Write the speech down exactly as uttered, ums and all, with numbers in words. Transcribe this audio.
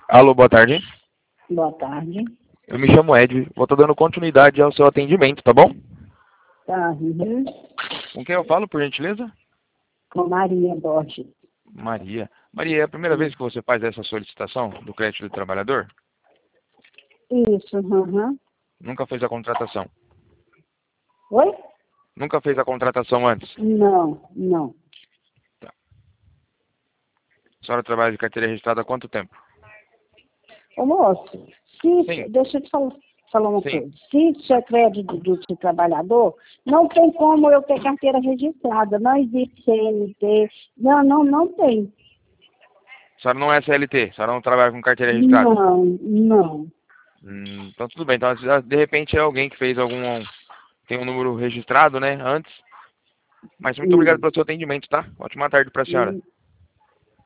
Alô, boa tarde. Boa tarde. Eu me chamo Ed, vou estar dando continuidade ao seu atendimento, tá bom? Tá, uhum. Com quem eu falo, por gentileza? Com Maria Borges. Maria. Maria, é a primeira vez que você faz essa solicitação do crédito do trabalhador? Isso, uhum. Nunca fez a contratação? Oi? Nunca fez a contratação antes? Não, não. Tá. A senhora trabalha de carteira registrada há quanto tempo? Ô moço, se, Sim. deixa eu te falar, falar uma Sim. coisa. Se isso é crédito do, do trabalhador, não tem como eu ter carteira registrada. Não existe C N T. Não, não, não tem. A senhora não é C L T, a senhora não trabalha com carteira registrada? Não, não. Hum, então tudo bem, então de repente é alguém que fez algum... tem um número registrado, né, antes. Mas muito obrigado Hum, pelo seu atendimento, tá? Ótima tarde para a senhora. hum.